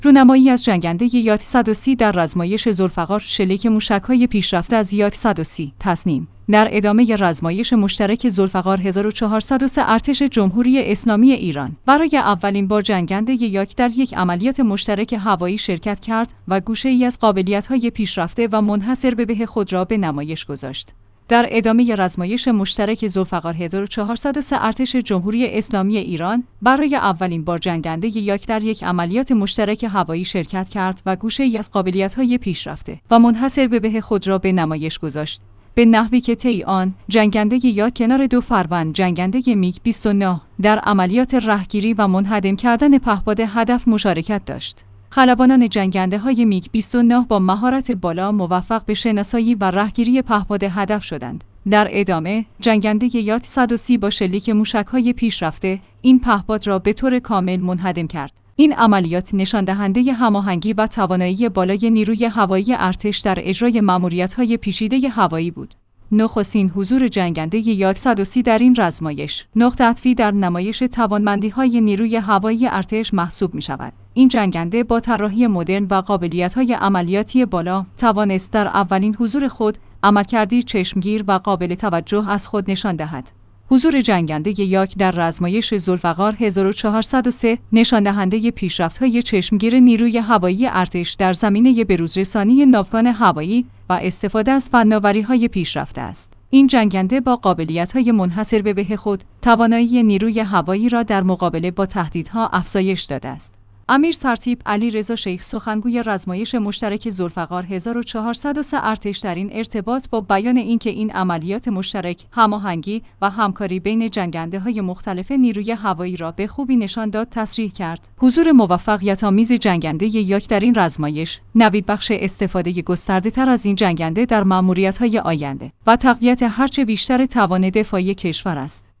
رونمایی از جنگنده یات 130 در رزمایش ذوالفقار، شلیک موشک‌های پیشرفته از یات 130 تصنیم. در ادامه رزمایش مشترک ذوالفقار 1403 ارتش جمهوری اسلامی ایران برای اولین بار جنگنده یاک در یک عملیات مشترک هوایی شرکت کرد و گوشه‌ای از قابلیت‌های پیشرفته و منحصر به خود را به نمایش گذاشت. در ادامه رزمایش مشترک ذوالفقار 1403 ارتش جمهوری اسلامی ایران برای اولین بار جنگنده یاک در یک عملیات مشترک هوایی شرکت کرد و گوشه‌ای از قابلیت‌های پیشرفته و منحصر به خود را به نمایش گذاشت، به نحوی که طی آن جنگنده یاک کنار 2 فروند جنگنده میگ 29 در عملیات رهگیری و منهدم کردن پهپاد هدف مشارکت داشت. خلبانان جنگنده‌های میگ 29 با مهارت بالا موفق به شناسایی و رهگیری پهپاد هدف شدند. در ادامه جنگنده یات 130 با شلیک موشک‌های پیشرفته این پهپاد را به طور کامل منهدم کرد. این عملیات نشان‌دهنده هماهنگی و توانایی بالای نیروی هوایی ارتش در اجرای مأموریت‌های پیچیده هوایی بود. نخستین حضور جنگنده یات 130 در این رزمایش نقطه عطفی در نمایش توانمندی‌های نیروی هوایی ارتش محسوب می‌شود. این جنگنده با طراحی مدرن و قابلیت‌های عملیاتی بالا توانست در اولین حضور خود عملکردی چشمگیر و قابل توجه از خود نشان دهد. حضور جنگنده یاک در رزمایش ذوالفقار 1403 نشان‌دهنده پیشرفت‌های چشمگیر نیروی هوایی ارتش در زمینه بروزرسانی ناوگان هوایی و استفاده از فناوری‌های پیشرفته است. این جنگنده با قابلیت‌های منحصر به خود توانایی نیروی هوایی را در مقابله با تهدیدها افزایش داده است. امیر سرتیپ علیرضا شیخ سخنگوی رزمایش مشترک ذوالفقار 1403 ارتش در این ارتباط با بیان اینکه این عملیات مشترک هماهنگی و همکاری بین جنگنده‌های مختلف نیروی هوایی را به خوبی نشان داد تصریح کرد حضور موفقیت‌آمیز جنگنده یاک در این رزمایش نویدبخش استفاده گسترده‌تر از این جنگنده در مأموریت‌های آینده و تقویت هرچه بیشتر توان دفاعی کشور است.